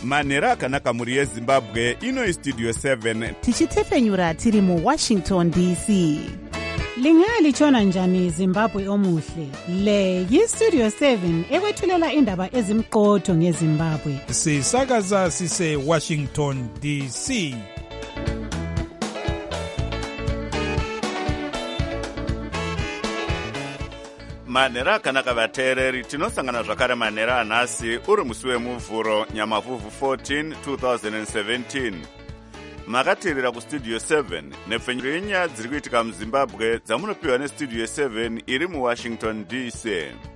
manhero akanaka mhuri yezimbabwe. Ino Studio 7 tichitefenyura tiri muWashington DC. Lingalitshona njani Zimbabwe omuhle? Le yiStudio 7 ekwethulela indaba ezimqotho ngeZimbabwe. Sisakaza sise Washington DC. manhero akanaka vateereri, tinosangana zvakare manhero anhasi uri musi wemuvhuro nyamavhuvhu 14 2017. Makateerera kustudio 7 nepfenyuro yenyaya dziri kuitika muzimbabwe dzamunopiwa nestudio 7 iri muWashington DC.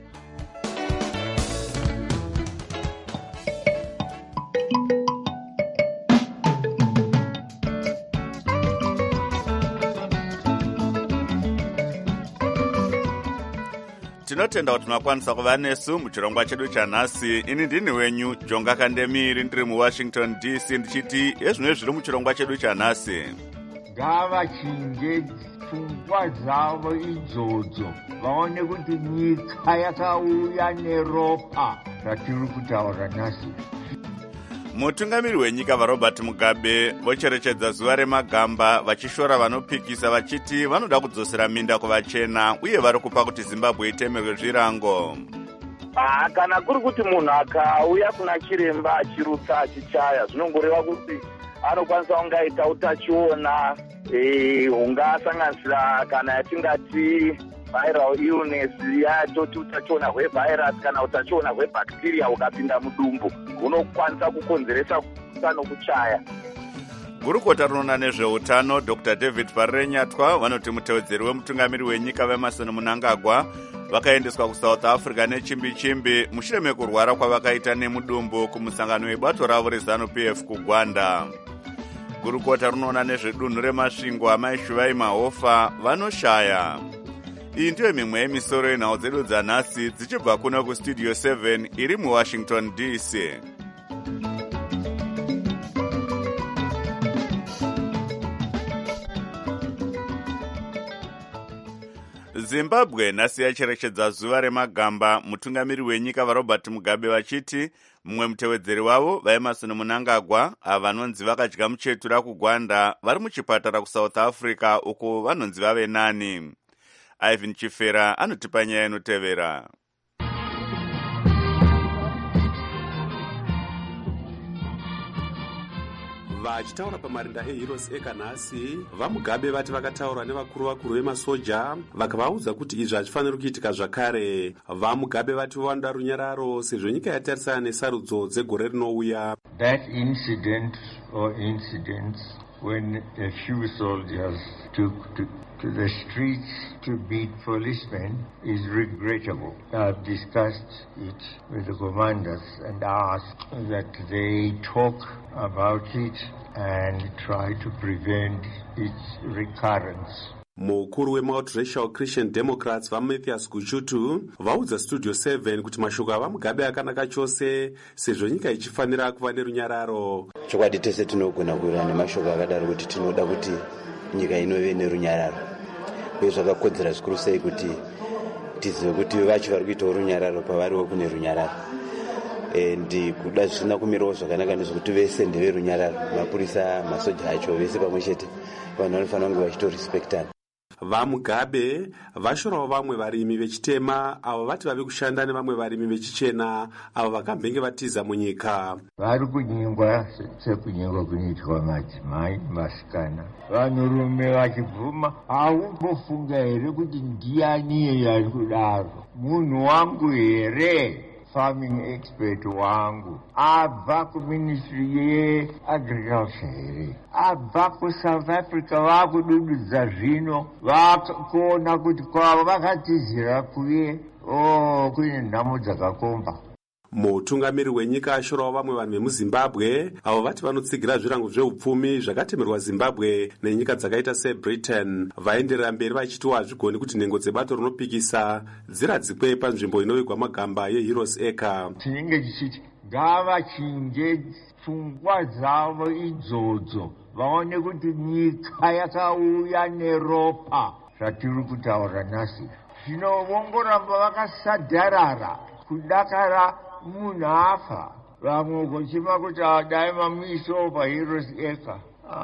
Tinotenda kuti makwanisa kuva nesu muchirongwa chedu chanhasi. Ini ndini wenyu Jonga Kandemiri, ndiri muWashington DC, ndichiti ezvino zviri muchirongwa chedu chanhasi. Ngavachinje pfungwa dzavo idzodzo vaone kuti nyika yakauya neropa ratiri kutaura nhasi. Mutungamiri wenyika vaRobert Mugabe vocherechedza zuva remagamba vachishora vanopikisa vachiti vanoda kudzosera minda kuvachena uye vari kupa kuti Zimbabwe itemerwe zvirango. Kana kuri kuti munhu akauya kuna chiremba achirutsa achichaya, zvinongoreva kuti anokwanisa kungaita utachiona hungasanganisira kana yatingati viral illness, yatoti utachiona hwevirus kana utachiona hwebacteria hukapinda mudumbu hunokwanisa kukonzeresa kuchaya. Gurukota rinoona nezveutano Dr. David Parenyatwa vanoti mutevedzeri wemutungamiri wenyika veMarson Mnangagwa vakaendeswa kuSouth Africa nechimbi-chimbi mushure mekurwara kwavakaita nemudumbu kumusangano webato ravo reZANU-PF kuGwanda. Gurukota rinoona nezvedunhu remasvingo amaishuvai mahofa vanoshaya. Iyi ndiyo mimwe yemisoro yenhau dzedu dzanhasi dzichibva kuno kustudio 7 iri muWashington DC. Zimbabwe nhasi yacherechedza zuva remagamba, mutungamiri wenyika vaRobert Mugabe vachiti mumwe mutevedzeri wavo vaEmmerson Mnangagwa vanonzi vakadya muchetura kuGwanda vari muchipatara kuSouth Africa uko vanonzi vave nani. Ivan Chifera anotipa nyaya inotevera. Vachitaura pamarinda eHeroes ekanhasi, vaMugabe vati vakataura nevakuru vemasoja vakavaudza kuti izvi hazvifaniri kuitika zvakare. VaMugabe vati vanoda runyararo sezvo nyika yatarisana nesarudzo dzegore rinouya. That incident or incidents when a few soldiers took to the streets to beat policemen is regrettable. I've discussed it with the commanders and asked that they talk about it and try to prevent its recurrence. Mukuru weMultiracial Christian Democrats vaMatthias Kuchutu vaudza Studio 7 kuti mashoko avaMugabe akanaka chose sezvo nyika ichifanira kuva nerunyararo. Chokwadi tese tinogona kuva nemashoko akadaro kuti tinoda kuti nyika inove nerunyararo. Uye zvakakodzera zvikuru sei kuti tizive kuti vacho vari kuitawo runyararo pavariwo kune runyararo. Ndi kuda zvisina kumirawo zvakanaka nezvokuti vese ndeverunyararo, mapurisa, masoja acho vese pamwe chete vanhu vanofanira kunge vachitorespectana. VaMugabe vashorawo vamwe varimi vechitema avo vati vave kushanda nevamwe varimi vechichena avo vakambenge vatiza munyika. Vari kunyingwa sekunyingwa kunoitwa madzimai masikana. Vanhurume vachibvuma, haumbofunga here kuti ndiani iye ari kudaro? Munhu wangu here? Farming expert wangu abva kuministry yeagriculture here, abva kuSouth Africa vakudududza zvino vakuona kuti kwavo vakatizira kuye kune nhamo dzakakomba. Mutungamiri wenyika ashorawo vamwe vanhu vemuZimbabwe avo vati vanotsigira zvirango zveupfumi zvakatemerwa Zimbabwe nenyika dzakaita seBritain. Vaenderera mberi vachiti hazvigoni kuti nhengo dzebato rinopikisa dziradzikwe panzvimbo inovigwa magamba yeHeroes Eka. Tinenge tichiti ngavachinje pfungwa dzavo idzodzo vaone kuti nyika yakauya neropa ratiri kutaura nhasi. Zvino vongoramba vakasadharara kudakara munhu afa vamwe kuchima kuti dai mamiso paheroes acre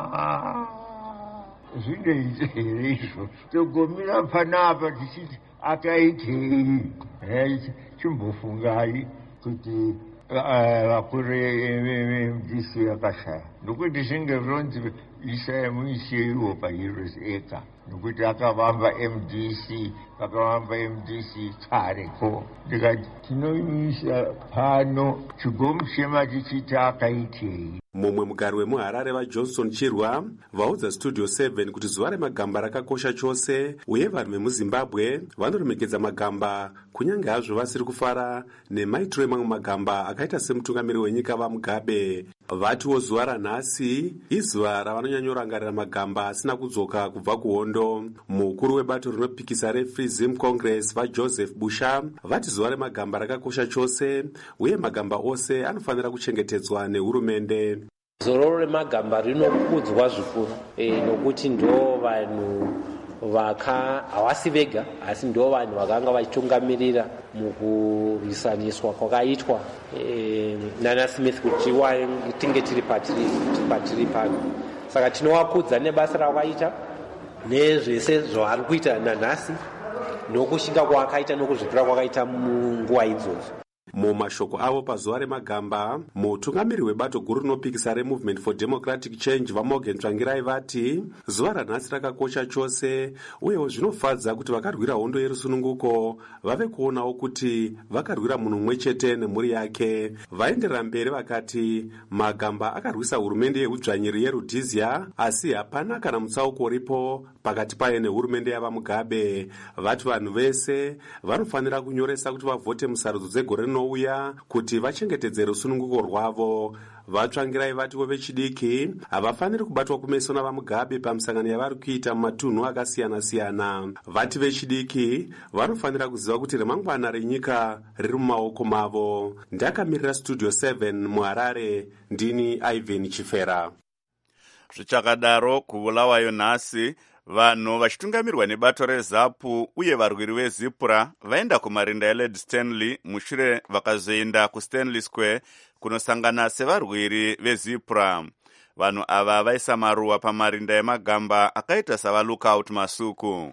zvindoite here izvozvo togomira panapa tichiti akaitei chimbofungai kuti vakuru emdc vakashaya nokuti zvinge zvinonzi isai muiseiwo paheroes acre nokuti akavamba mdc vakavamba mdc kareko ndikati tinoimisa pano chigomuchema tichiti akaitei. mumwe mugari wemuharare vajohnson chirwa vaudza studio 7 kuti zuva remagamba rakakosha chose uye vanhu vemuzimbabwe vanoremekedza magamba kunyange hazvo vasiri kufara nemaitiro emamwe magamba akaita semutungamiri wenyika vamugabe. vatiwo zuva ranhasi izuva ravanonyanyorangarira magamba asina kudzoka kubva kuhondo. mukuru webato rinopikisa refree zim congress vajoseph busha vati zuva remagamba rakakosha chose uye magamba ose anofanira kuchengetedzwa nehurumende. zororo remagamba rinokudzwa zvikuru nokuti ndo vanhu havasi vega asi ndo vanhu vakanga vachitungamirira mukurwisaniswa kwakaitwa nana smith kuti tinge tiri patiri pano. saka tinovakudza nebasa ravaita nezvese zvavari kuita nanhasi nokushinga kwakaita nokuzvipira kwakaita munguva idzodzo. mumashoko avo pazuva remagamba mutungamiri webato guru rinopikisa removement for democratic change vamogen tsvangirai vati zuva ranhasi rakakosha chose uyewo zvinofadza kuti vakarwira hondo yerusununguko vave kuonawo kuti vakarwira munhu mumwe chete nemhuri yake. vaenderera mberi vakati magamba akarwisa hurumende yeudzvanyiri yerudhizia asi hapana kana mutsauko uripo pakati paye nehurumende yavamugabe. vati vanhu vese vanofanira kunyoresa kuti vavhote musarudzo dzegore rinouya kuti vachengetedze rusununguko rwavo. vatsvangirai vatiwo vechidiki havafaniri kubatwa kumeso navamugabe pamusangano yavari kuita mumatunhu akasiyana-siyana. vati vechidiki vanofanira kuziva kuti remangwana renyika riri mumaoko mavo. ndakamirira studio 7 muharare ndini ivan chifera. zvichakadaro kubulawayo nhasi vanhu vachitungamirirwa nebato rezapu uye varwiri vezipura vaenda kumarinda eled stanley mushure vakazoenda kustanley square kunosangana sevarwiri vezipura. vanhu ava vaisa maruva pamarinda emagamba akaita savalookout masuku.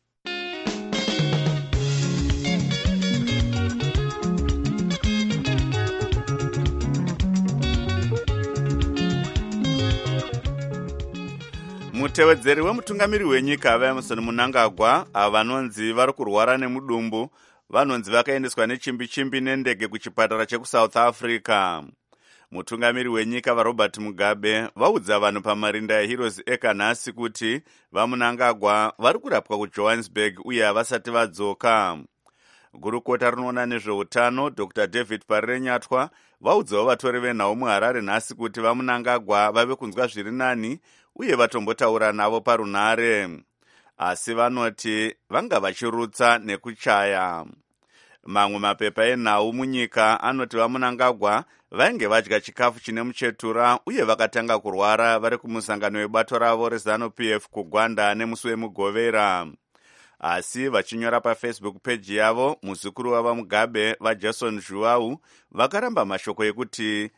mutevedzeri wemutungamiri wenyika vaemerson mnangagwa ava vanonzi vari kurwara nemudumbu vanonzi vakaendeswa nechimbi nendege kuchipatara chekusouth africa. mutungamiri wenyika varobert mugabe vaudza vanhu pamarinda eheroes acre nhasi kuti vamunangagwa vari kurapwa kujohannesburg uye havasati vadzoka. gurukota rinoona nezveutano dr david parenyatwa vaudzawo vatori venhau muharare nhasi kuti vamunangagwa vave kunzwa zviri nani uye vatombotaura navo parunhare, asi vanoti vanga vachirutsa nekuchaya. mamwe mapepa enhau munyika anoti vamunangagwa vainge vadya chikafu chine muchetura uye vakatanga kurwara vari kumusangano webato ravo rezanu-pf kugwanda nemusi wemugovera. asi vachinyora pafacebook page yavo muzukuru wavamugabe vajason zhuwau vakaramba mashoko ekuti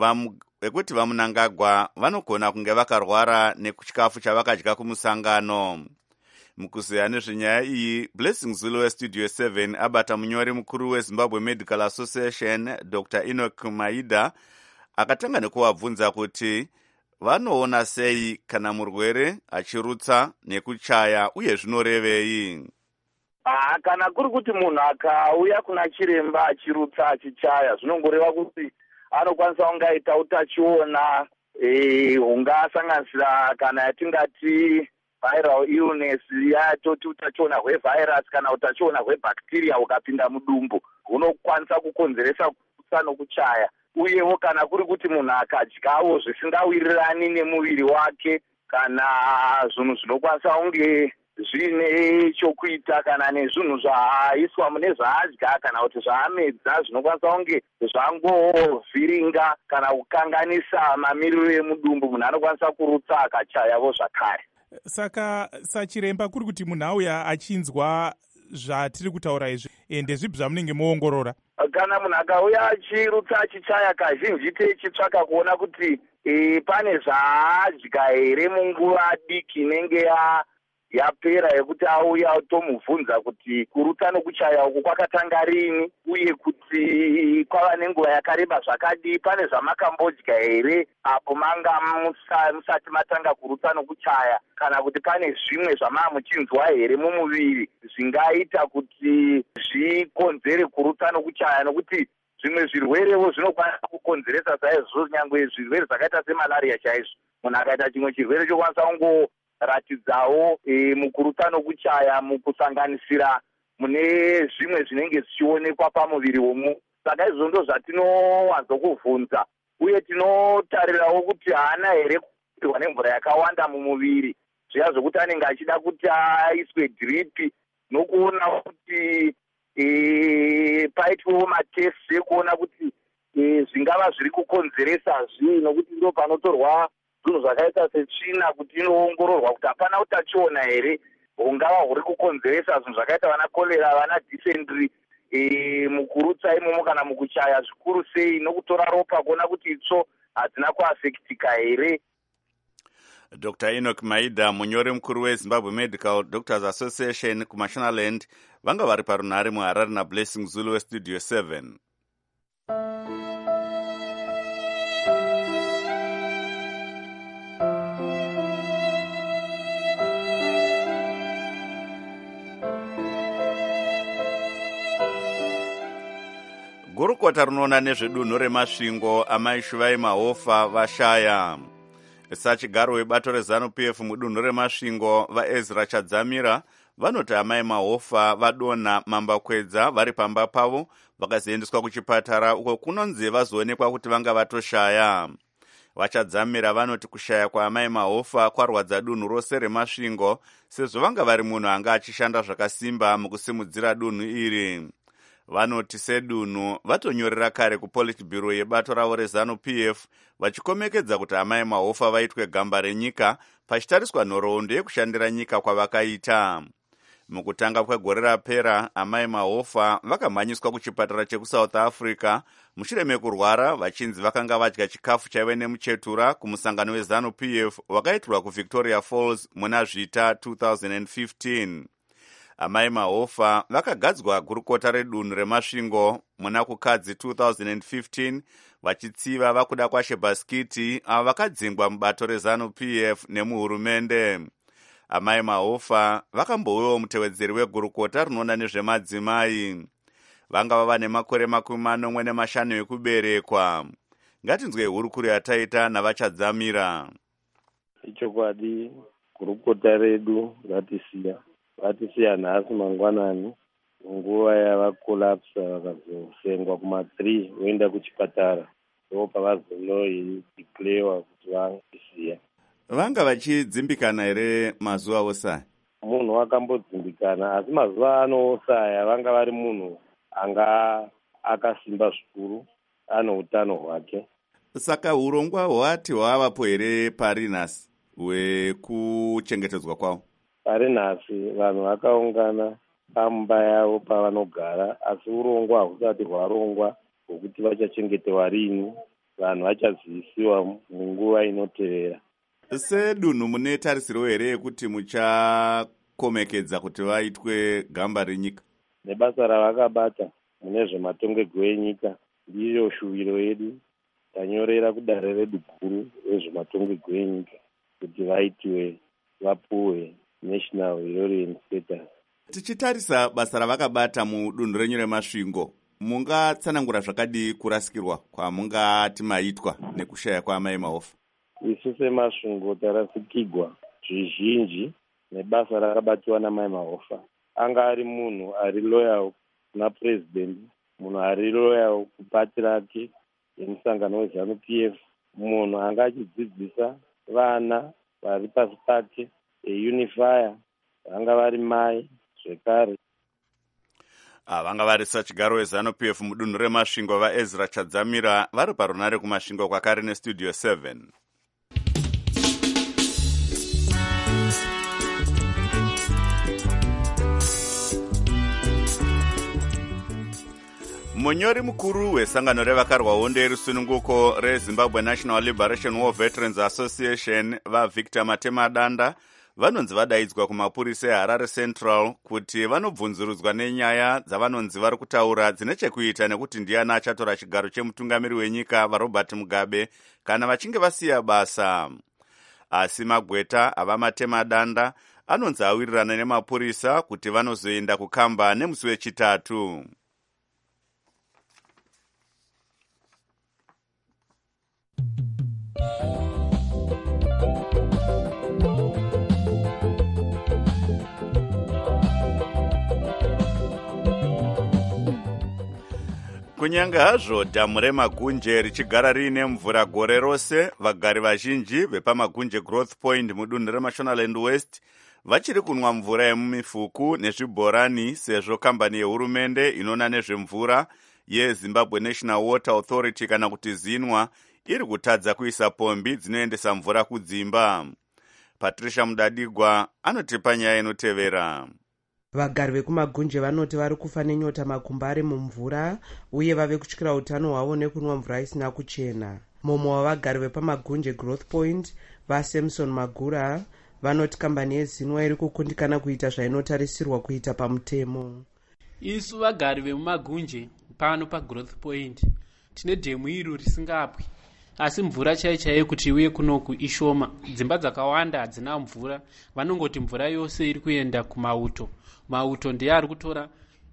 vamunangagwa vanogona kunge vakarwara nechikafu chavakadya kumusangano. mukuzeya nezvenyaya iyi blessing zulu westudio 7 abata munyori mukuru wezimbabwe medical association dr enoch maida akatanga nekuvabvunza kuti vanoona sei kana murwere achirutsa nekuchaya uye zvinorevei. kana kuri kuti munhu akauya kuna chiremba achirutsa achichaya zvinongoreva kuti anokwanisa kunge aita utachiona hungasanganisira kana yatingati viral illness yatoti utachiona hwevirus kana utachiona hwebacteria hukapinda mudumbu hunokwanisa kukonzeresa kutsa nokuchaya. uyewo kana kuri kuti munhu akadyawo zvisingawirirani nemuviri wake kana zvinhu zvinokwanisa kunge zvine chokuita kana nezvinhu zvaaiswa mune zvaadya kana kuti zvaamedza zvinokwanisa kunge zvangovhiringa kana kukanganisa mamiriro emudumbu, munhu anokwanisa kurutsa akachayavo zvakare. saka sachiremba kuri kuti munhu auya achinzwa zvatiri kutaura izvi ndezvipi zvamunenge moongorora? kana munhu akauya achirutsa achichaya kazhinji techitsvaka kuona kuti pane zvaadya here munguva diki inenge yapera yekuti auya tomubvunza kuti kurutsa nokuchaya uku kwakatanga rini uye kuti kwava nenguva yakareba zvakadii, pane zvamakambodya here apo manga musati matanga kurutsa nokuchaya, kana kuti pane zvimwe zvamamuchinzwa here mumuviri zvingaita kuti zvikonzere kurutsa nokuchaya, nokuti zvimwe zvirwerewo zvinokwanisa kukonzeresa saizvo, nyangwe zvirwere zvakaita semalaria chaizvo. Munhu akaita chimwe chirwere chokwanisa kungoratidzawo mukurutsa nokuchaya, mukusanganisira mune zvimwe zvinenge zvichionekwa pamuviri womunhu. Saka izvo ndo zvatinowanzokuvhunza, uye tinotarirawo kuti haana here kupirwa nemvura yakawanda mumuviri, zviya zvokuti anenge achida kuti aiswe dhiripi, nokuona kuti paitwewo matesti ekuona kuti zvingava zviri kukonzeresa zvii, nokuti ndo panotorwa zvinhu zvakaita setsvina kuti inoongororwa kuti hapana utachiona here hungava huri kukonzeresa zvinhu zvakaita vana kolera, vana dysentery mukurutsa imomo kana mukuchaya zvikuru sei, nokutora ropa kuona kuti itsvo hadzina kuafektika here. Dr. Enoch Maida, munyori mukuru weZimbabwe Medical Doctors Association kuMashonaland, vanga vari parunhare muHarare naBlessing Zulu weStudio 7. Gurukota runoona nezvedunhu remasvingo amai Shuvai Mahofa vashaya. Sachigaro webato reZANU-PF mudunhu remasvingo vaEzra Chadzamira vanoti amai Mahofa vadonha mambakwedza vari pamba pavo vakazoendeswa kuchipatara uko kunonzi vazoonekwa kuti vanga vatoshaya. Vachadzamira vanoti kushaya kwaamai Mahofa kwarwadza dunhu rose remasvingo sezvo vanga vari munhu anga achishanda zvakasimba mukusimudzira dunhu iri. Vanoti sedunhu vatonyorera kare kuPolitburo yebato ravo reZANU-PF vachikomekedza kuti amai Mahofa vaitwe gamba renyika pachitariswa nhoroondo yekushandira nyika kwavakaita. Mukutanga kwegore rapera amai Mahofa vakamhanyiswa kuchipatara chekuSouth Africa mushure mekurwara vachinzi vakanga vadya chikafu chaive nemuchetura kumusangano weZANU-PF wakaitirwa kuVictoria Falls muna Zvita 2015. Amai Mahofa vakagadzwa gurukota redunhu remasvingo muna kukadzi 2015 vachitsiva vakuda kwaShebaskiti avo vakadzingwa mubato reZANU-PF nemuhurumende. Amai Mahofa vakambouyawo mutevedzeri wegurukota rinoona nezvemadzimai. Vanga vava nemakore 45 ekuberekwa. Ngatinzwe hurukuru yataita navachadzamira. Ichokwadi gurukota redu vatisiya nhasi mangwanani nguva yavakolapsa vakazosengwa kuma3 voenda kuchipatara, ndo pavazonodeclarewa kuti vangisiya. Vanga vachidzimbikana here mazuva osaya? Munhu akambodzimbikana, asi mazuva anoosaya vanga vari munhu anga akasimba zvikuru, ano utano hwake. Saka urongwa hwati hwavapo here pari nhasi hwekuchengetedzwa kwavo? Pari nhasi vanhu vakaungana pamba yavo pavanogara, asi urongwa husati hwarongwa hwokuti vachachengetewa rini, vanhu vachaziviziwa munguva inotevera. Sedunhu mune tarisiro here yekuti muchakomekedza kuti vaitwe gamba renyika? Nebasa ravakabata mune zvematongerwo enyika ndiyo shuviro yedu. Tanyorera kudare redu guru rezvematongerwo enyika kuti vaitiwe vapuwe national heroine status. Tichitarisa basa ravakabata mudunhu renyu remasvingo, mungatsanangura zvakadii kurasikirwa kwamungati maitwa nekushaya kwaamai Mahofa? Isu semasvingo tarasikirwa zvizhinji nebasa rakabatiwa namai Mahofa. Anga ari munhu ari loyal kuna president, munhu ari loyal kupati rake yemusangano weZANU-PF, munhu anga achidzidzisa vana vari pasi pake eunifier, vanga vari mai zvekare. Vanga vari sachigaro weZANU-PF mudunhu remasvingo vaEzra Chadzamira vari parunhare kumasvingo kwakare neStudio 7. munyori mukuru wesangano revakarwa hondo rusununguko rezimbabwe National Liberation War Veterans Association vaVictor Matemadanda vanonzi vadaidzwa kumapurisa eHarare Central kuti vanobvunzurudzwa nenyaya dzavanonzi vari kutaura dzine chekuita nekuti ndiani achatora chigaro chemutungamiri wenyika vaRobert Mugabe kana vachinge vasiya basa. Asi magweta avaMatemadanda anonzi awirirana nemapurisa kuti vanozoenda kukamba nemusi wechitatu. Kunyange hazvo dhamu reMagunje richigara riine mvura gore rose, vagari vazhinji vepamagunje Growth Point mudunhu reMashonaland West vachiri kunwa mvura yemumifuku nezvibhorani sezvo kambani yehurumende inoona nezvemvura yeZimbabwe National Water Authority kana kuti ZINWA iri kutadza kuisa pombi dzinoendesa mvura kudzimba. Patricia Mudadigwa anotipa nyaya inotevera. Vagari vekumagunje vanoti vari kufa nenyota makumba ari mumvura uye vave kutyira utano hwavo nekunwa mvura isina kuchena. Mumwe wavagari vepamagunje Growth Point vaSamson Magura vanoti kambani yeZINWA iri kukundikana kuita zvainotarisirwa kuita pamutemo. Isu vagari vemumagunje pano paGrowth Point tine dhemu iro risingapwi, asi mvura chaiyo kuti iuye kunoku ishoma. Dzimba dzakawanda hadzina mvura, vanongoti mvura yose iri kuenda kumauto. Mauto ndiye ari kutora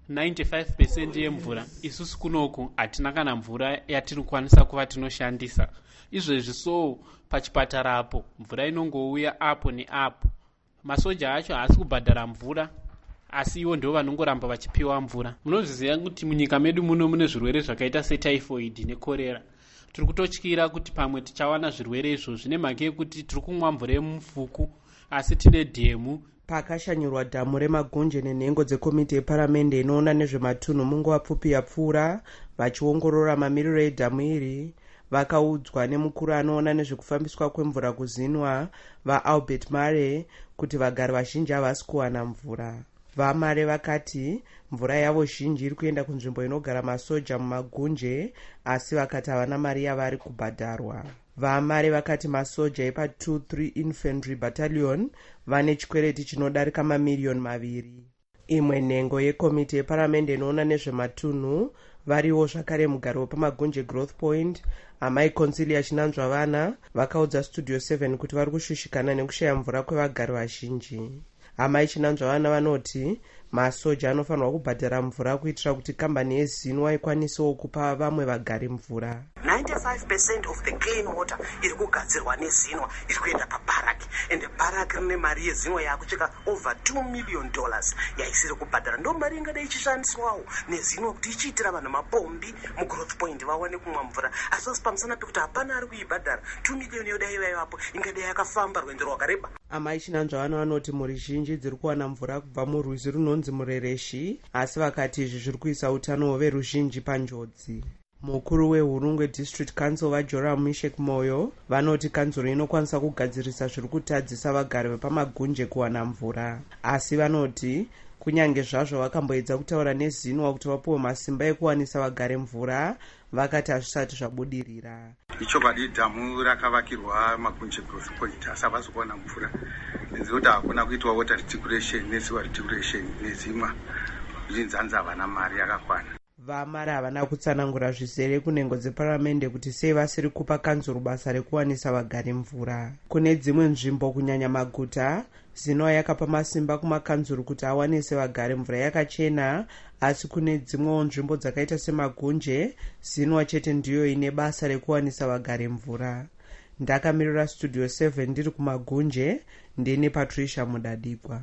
95% yemvura. Isusu kunoku hatina kana mvura yatinokwanisa kuva tinoshandisa. Izvezvi so pachipatara apo mvura inongouya apo neapo. Masoja acho haasi kubhadhara mvura, asi ivo ndio vanongoramba vachipiwa mvura. Munozviziva kuti munyika medu muno mune zvirwere zvakaita setyphoid nekorera. Tiri kutotyira kuti pamwe tichawana zvirwere izvozvo nemhaka yekuti tiri kumwa mvura yemufuku asi tine dhemu. Pakashanyirwa dhamu reMagunje nenhengo dzekomiti yeparamende inoona nezvematunhu munguva pfupi yapfuura, vachiongorora mamiriro edhamu iri, vakaudzwa nemukuru anoona nezvekufambiswa kwemvura kuZINWA vaAlbert Mare kuti vagari vazhinji havasi kuwana mvura. VaMare vakati mvura yavo zhinji iri kuenda kunzvimbo inogara masoja mumagunje, asi vakati havana mari yavari kubhadharwa. VaMare vakati masoja epa23 Infantry Battalion vane chikwereti chinodarika mamiliyoni 2. Imwe nhengo yekomiti yeparamende inoona nezvematunhu variwo zvakare mugari wepamagunje Growth Point, amai Consilia Chinanzva vana vakaudza Studio 7 kuti vari kushushikana nekushaya mvura kwevagari vazhinji. Amai Chinanzva vana vanoti masoja anofanirwa kubhadhara mvura kuitira kuti kambani yeZINWA ikwanisewo kupa vamwe vagari mvura. 95% of the clean water iri kugadzirwa neZINWA iri kuenda paBaraki, ende Baraki rine mari yeZINWA yakucheka over $2 million yaisiri kubhadhara. Ndo mari ingadai ichishandiswawo neZINWA kuti ichiitira vanhu mapombi muGrowth Point vaone kumwa mvura, asi pamusana pekuti hapana ari kuibhadhara. 2 million yodai ivapo ingadai yakafamba rwendo rwakareba. Amai Chinanzva vana vanoti mhuri zhinji dziri kuwana mvura kubva murwizi runonzi Murereshi, asi vakati izvi zviri kuisa utano hweveruzhinji panjodzi. Mukuru weHurungwe District Council vaJoram Mishek Moyo vanoti kanzuro inokwanisa kugadzirisa zviri kutadzisa vagari vepamagunje kuwana mvura, asi vanoti kunyange zvazvo vakamboedza kutaura neZINWA kuti vapuwe masimba ekuwanisa vagari mvura, vakati hazvisati zvabudirira. Ichokwadi dhamu rakavakirwa Magunje Growth Point asi havasi kuwana mvura, nzekuti hakuna kuitwa water reticulation nesewer reticulation neZINWA, zvinzanzi havana mari yakakwana. VaMare havana kutsanangura zvizere kunhengo dzeparamende kuti sei vasiri kupa kanzuro basa rekuwanisa vagari mvura. Kune dzimwe nzvimbo kunyanya maguta, ZINWA yakapa masimba kumakanzuro kuti awanise vagari mvura yakachena, asi kune dzimwewo nzvimbo dzakaita seMagunje, ZINWA chete ndiyo ine basa rekuwanisa vagari mvura. Ndakamirira Studio 7 ndiri kuMagunje, ndine Patricia Mudadigwa.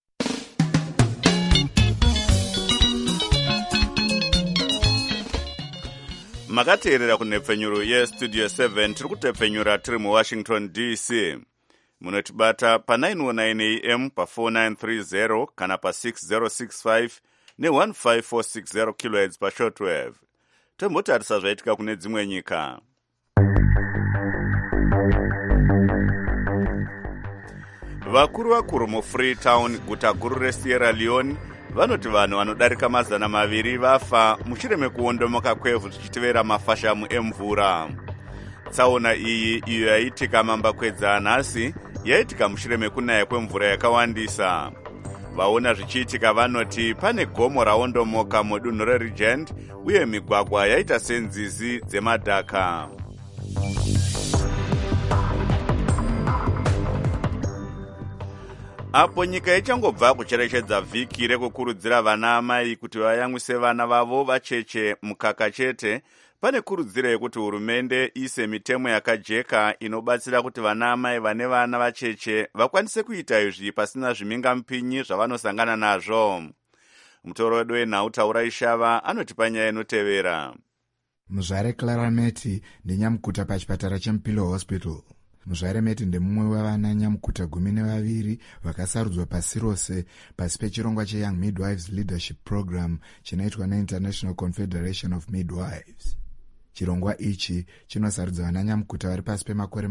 Makateerera kunhepfenyuro yeStudio 7 tiri kutepfenyura tiri muWashington DC. Munotibata pa919 AM pa4930 kana pa6065 ne15460 kHz pashortwave. Tombotarisa zvaitika kune dzimwe nyika. Vakuru mufreetown guta guru reSierra Leone vanoti vanhu vanodarika 200 vafa mushure mekuondomoka kwevhu zvichitevera mafashamu emvura. Tsaona iyi iyo yaitika mambakwedza nhasi yaitika mushure mekunaya kwemvura yakawandisa. Vaona zvichiitika vanoti pane gomo raondomoka mudunhu reRegent uye migwagwa yaita senzizi dzemadhaka. Apo nyika ichangobva kucherechedza vhiki rekukurudzira vana amai kuti vayamwise vana vavo vacheche mukaka chete, pane kurudziro yekuti hurumende ise mitemo yakajeka inobatsira kuti vana amai vane vana vacheche vakwanise kuita izvi pasina zvimhingamupinyi zvavanosangana nazvo. Mutoro wedu wenhau Taurai Shava anotipa nyaya inotevera. Muzvare Clara Meti ndenyamukuta pachipatara cheMpilo Hospital. Muzvare Meti ndemumwe wavana nyamukuta 12 vakasarudzwa pasi rose pasi pechirongwa cheYoung Midwives Leadership Program chinoitwa neInternational Confederation of Midwives. Chirongwa ichi chinosarudza vana nyamukuta vari pasi pemakore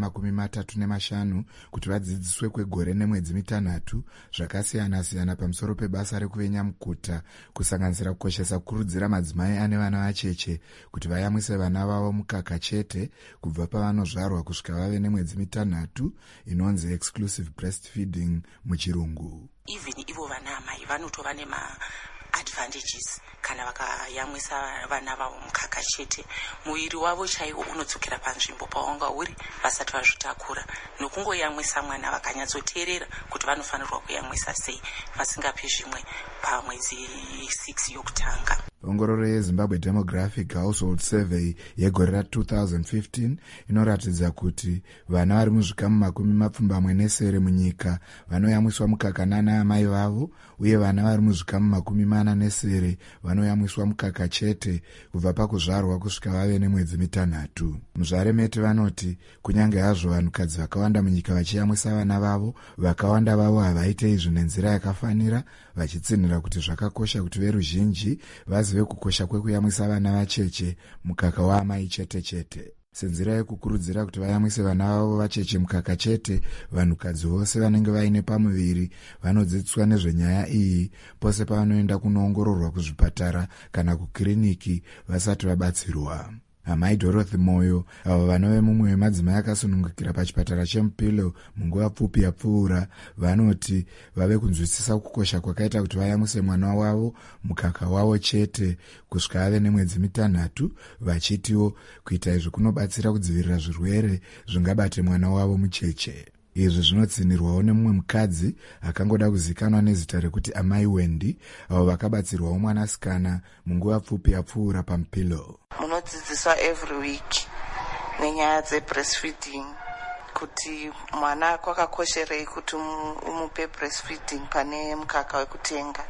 35 kuti vadzidziswe kwegore nemwedzi 3 zvakasiyana-siyana pamusoro pebasa rekuve nyamukuta, kusanganisira kukoshesa kukurudzira madzimai ane vana vacheche kuti vayamwise vana vavo mukaka chete kubva pavanozvarwa kusvika vave nemwedzi 3, inonzi exclusive breastfeeding muchirungu. Even ivo vana amai vanotova advantages kana vakayamwisa vana vavo mukaka chete. Muviri wavo chaiwo unodzokera panzvimbo pawanga uri vasati vazvitakura, nokungoyamwisa mwana vakanyatsoteerera kuti vanofanirwa kuyamwisa sei vasingapi zvimwe pamwedzi 6 yokutanga. Ongororo yeZimbabwe Demographic Household Survey yegore ra2015 inoratidza kuti vana vari muzvikamu 40 munyika vanoyamwiswa mukaka nana amai vavo, uye vana vari muzvikamu 40 vanoyamwiswa mukaka chete kubva pakuzvarwa kusvika vave nemwedzi 3. Muzvare Meti vanoti kunyange hazvo vanhukadzi vakawanda munyika vachiyamwisa vana vavo, vakawanda vavo havaite izvi nenzira yakafanira, vachitsinhira kuti zvakakosha kuti veruzhinji vazive kukosha kwekuyamwisa vana vacheche mukaka waamai chete chete. Senzira yekukurudzira kuti vayamwise vana vavo vacheche mukaka chete, vanhukadzi vose vanenge vaine pamuviri vanodzidziswa nezvenyaya iyi pose pavanoenda kunoongororwa kuzvipatara kana kukiriniki vasati vabatsirwa. Amai Dorothy Moyo, avo vanove mumwe wemadzimai akasunungukira pachipatara cheMpilo munguva pfupi yapfuura, vanoti vave kunzwisisa kukosha kwakaita kuti vayamwise mwana wavo mukaka wavo chete kusvika ave nemwedzi 3, vachitiwo kuita izvi kunobatsira kudzivirira zvirwere zvingabate mwana wavo mucheche. Izvi zvinotsinirwawo nemumwe mukadzi akangoda kuzikanwa nezita rekuti Amai Wendy, avo vakabatsirwawo mwanasikana munguva pfupi yapfuura paMpilo. Munodzidziswa every week nenyaya dzebreastfeeding, kuti mwana kwakakosherei kuti umupe breastfeeding pane mukaka wekutenga.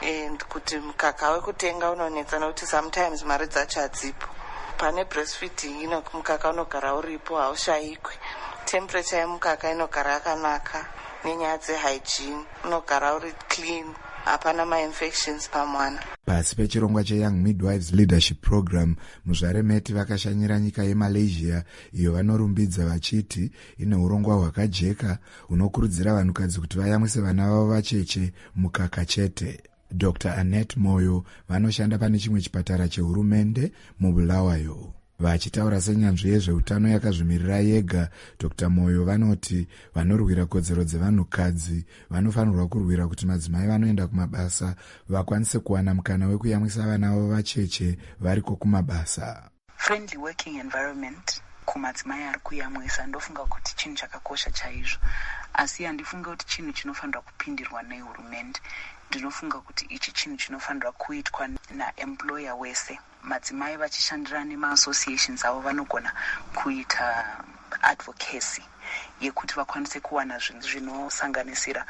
Kuti mukaka wekutenga unonetsa nokuti sometimes mari dzacho hadzipo. Pane breastfeeding mukaka unogara uripo, haushayikwi. Temperature yemukaka inogara yakanaka, nenyaya dzehygiene unogara uri clean, hapana ma-infections pamwana. Pasi pechirongwa cheYoung Midwives Leadership Program, Muzvare Meti vakashanyira nyika yeMalaysia iyo vanorumbidza vachiti ine urongwa hwakajeka hunokurudzira vanhukadzi kuti vayamwise vana vavo vacheche mukaka chete. Dr. Annette Moyo vanoshanda pane chimwe chipatara chehurumende muBulawayo. Vachitaura senyanzvi yezveutano yakazvimirira yega, Dr. Moyo vanoti vanorwira kodzero dzevanhukadzi vanofanirwa kurwira kuti madzimai vanoenda kumabasa vakwanise kuwana mukana wekuyamwisa vana vavo vacheche variko kumabasa. Friendly working environment kumadzimai ari kuyamwisa ndofunga kuti chinhu chakakosha chaizvo, asi handifunga kuti chinhu chinofanirwa kupindirwa nehurumende. Ndinofunga kuti ichi chinhu chinofanirwa kuitwa naemployer wese. Madzimai vachishandira nema-associations avo vanogona kuita advocacy yekuti vakwanise kuwana zvinhu zvinosanganisira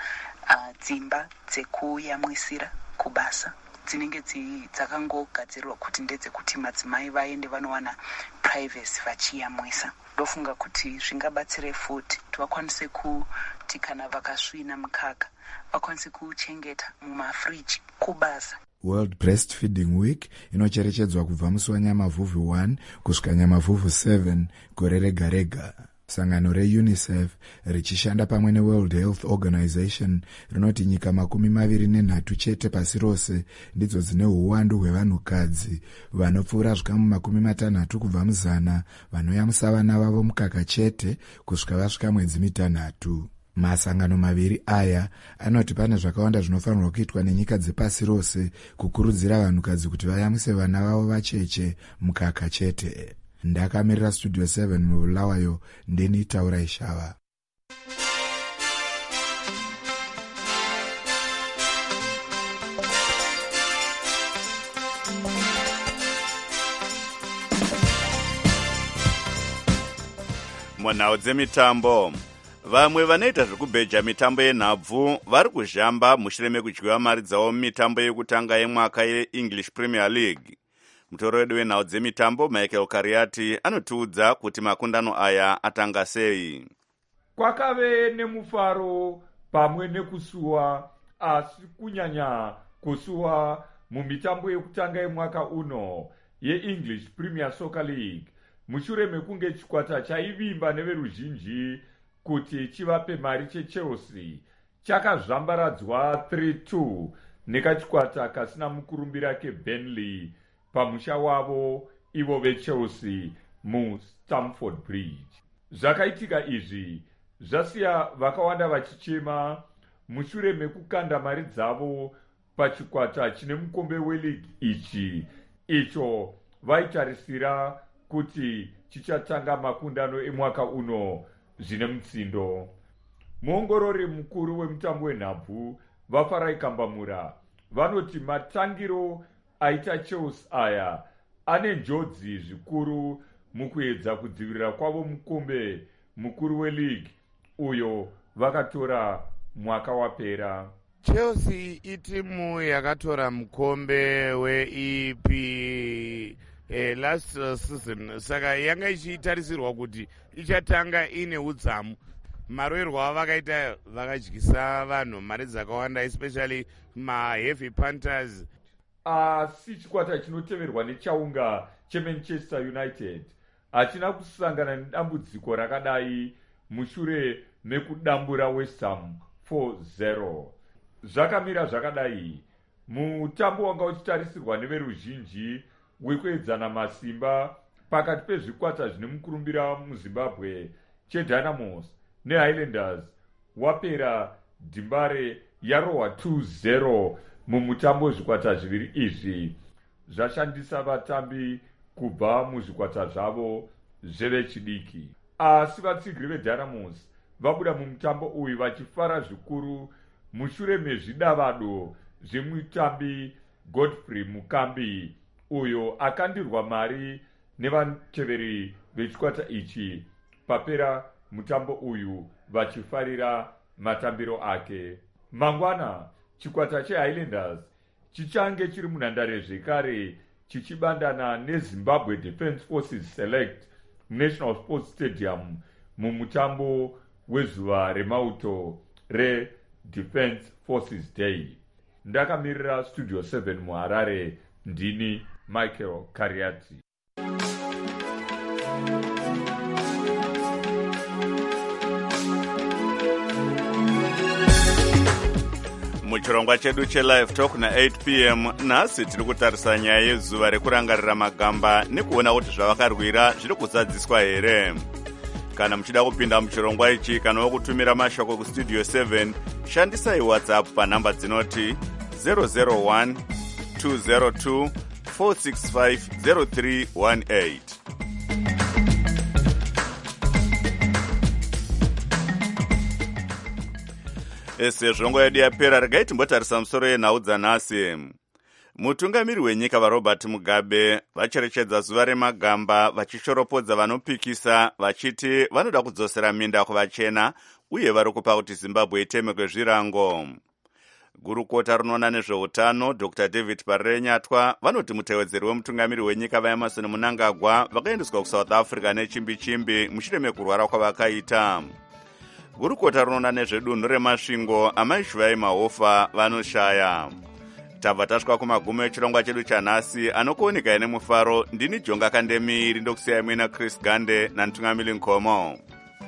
dzimba dzekuyamwisira kubasa dzinenge dzakangogadzirirwa kuti ndedzekuti madzimai vaende vanowana privacy vachiyamwisa. Ndofunga kuti zvingabatsire futi kuti vakwanise kuti kana vakasvina mukaka vakwanise kuchengeta mumafriji kubasa. World Breastfeeding Week inocherechedzwa kubva musi waNyamavhuvhu 1 kusvika Nyamavhuvhu 7 gore rega rega. sangano reunicef richishanda pamwe neworld health organization rinoti nyika 23 chete pasi rose ndidzo dzine uwandu hwevanhukadzi vanopfuura zvikamu 60 kubva muzana vanoyamusa vana vavo mukaka chete kusvika vasvika mwedzi 3. Masangano maviri aya anoti pane zvakawanda zvinofanirwa kuitwa nenyika dzepasi rose kukurudzira vanhukadzi kuti vayamuse vana vavo vacheche mukaka chete. Ndakamirira Studio 7 mubulawayo ndini Taura Ishava. Munhau dzemitambo, vamwe vanoita zvekubheja mitambo yenhabvu vari kuzhamba mushure mekudyiwa mari dzavo mumitambo yekutanga yemwaka yeEnglish Premier League. Mutoro wedu wenhau dzemitambo Michael Kariati anotiudza kuti makundano aya atanga sei. Kwakave nemufaro pamwe nekusuwa, asi kunyanya kusuwa mumitambo yekutanga yemwaka uno yeEnglish Premier Soccer League, mushure mekunge chikwata chaivimba neveruzhinji kuti chivape mari cheChelsea chakazvambaradzwa 3-2 nekachikwata kasina mukurumbira keBurnley pamusha wavo ivo veChelsea muStamford Bridge. Zvakaitika izvi zvasiya vakawanda vachichema mushure mekukanda mari dzavo pachikwata chine mukombe weLeague icho vaitarisira kuti chichatanga makundano emwaka uno zvine mutsindo. Muongorori mukuru wemutambo wenhabvu vaFarai Kambamura vanoti matangiro aita Chelsea aya ane njodzi zvikuru mukuedza kudzivirira kwavo mukombe mukuru weLeague uyo vakatora mwaka wapera. Chelsea itimu yakatora mukombe weEP last season, saka yanga ichitarisirwa kuti ichatanga ine udzamu. Maroerwa vakaita vakadyisa vanhu mari dzakawanda, especially maheavy punters. Asi chikwata chinoteverwa nechaunga cheManchester United hachina kusangana nedambudziko rakadai mushure mekudambura West Ham 4-0. Zvakamira zvakadai mutambo wanga uchitarisirwa neveruzhinji wekuedzana masimba pakati pezvikwata zvine mukurumbira muZimbabwe cheDynamos neHighlanders wapera dhimbare yarohwa 2-0 mumutambo. Zvikwata zviviri izvi zvashandisa vatambi kubva muzvikwata zvavo zvevechidiki, asi vatsigiri veDynamos vabuda mumutambo uyu vachifara zvikuru mushure mezvidavado zvemutambi Godfrey Mukambi uyo akandirwa mari nevateveri vechikwata ichi papera mutambo uyu vachifarira matambiro ake. Mangwana chikwata cheHighlanders chichange chiri munhandare zvekare chichibandana neZimbabwe Defence Forces Select National Sports Stadium mumutambo wezuva remauto reDefence Forces Day. Ndakamirira Studio 7 muHarare ndini Michael Kariati. Muchirongwa chedu cheLive Talk na 8 p.m. nhasi tiri kutarisa nyaya yezuva rekurangarira magamba nekuona kuti zvavakarwira zviri kuzadziswa here. Kana muchida kupinda muchirongwa ichi kana wokutumira mashoko kuStudio 7, shandisai WhatsApp panhamba dzinoti 001 202 465 0318. Sezvongo yedu yapera, regai timbotarisa musoro yenhau dzanhasi. Mutungamiri wenyika vaRobert Mugabe vacherechedza zuva remagamba vachishoropodza vanopikisa vachiti vanoda kudzosera minda kuvachena uye vari kupa kuti Zimbabwe itemekwe zvirango. Gurukota rinoona nezveutano Dr. David Parrenyatwa vanoti mutevedzeri wemutungamiri wenyika vaEmmerson Mnangagwa vakaendeswa kuSouth Africa nechimbi-chimbi mushure mekurwara kwavakaita. Gurukota rinoona nezvedunhu remasvingo amaishuvai mahofa vanoshaya. Tabva tasvika kumagumo echirongwa chedu chanhasi, anokuoneka nemufaro. Ndini Jonga Kandemiri ndokusiyai muina Chris Gande namutungamiri Nkomo.